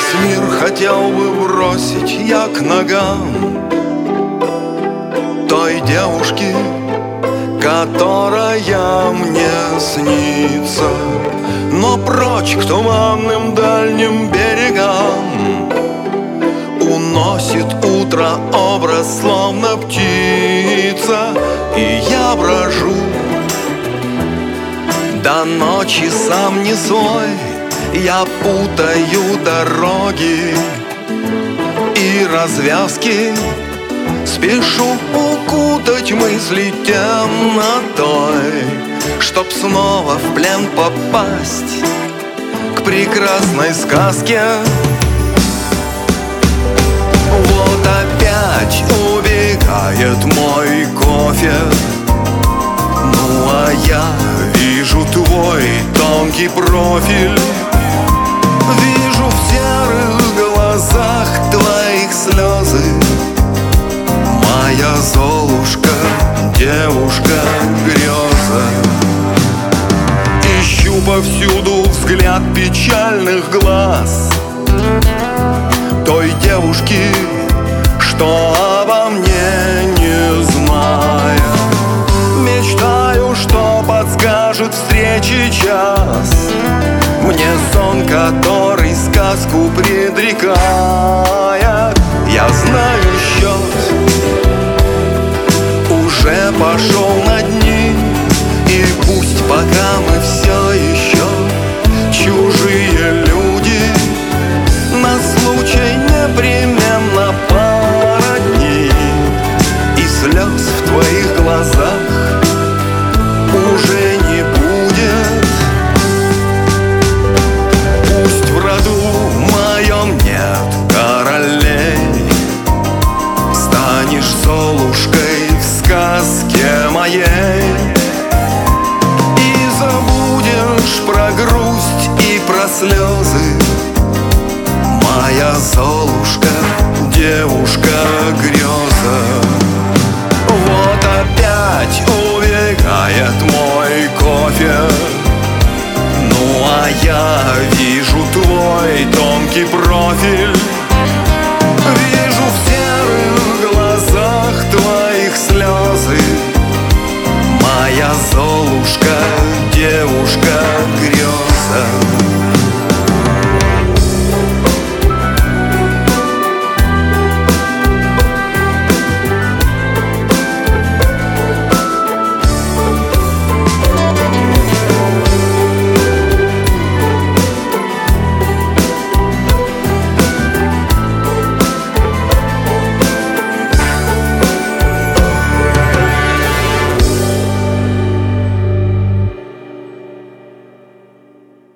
Весь мир хотел бы бросить я к ногам той девушки, которая мне снится. Но прочь к туманным дальним берегам уносит утро образ, словно птица. И я брожу до ночи сам не свой. Я путаю дороги и развязки, спешу укутать мысли темнотой, чтоб снова в плен попасть к прекрасной сказке. Вот опять убегает мой кофе, ну а я вижу твой тонкий профиль. Вижу в серых глазах твоих слезы, моя Золушка, девушка греза. Ищу повсюду взгляд печальных глаз той девушки, что обо мне не знает. Мечтаю, что подскажет встречи час мне сон, который сказку предрекает.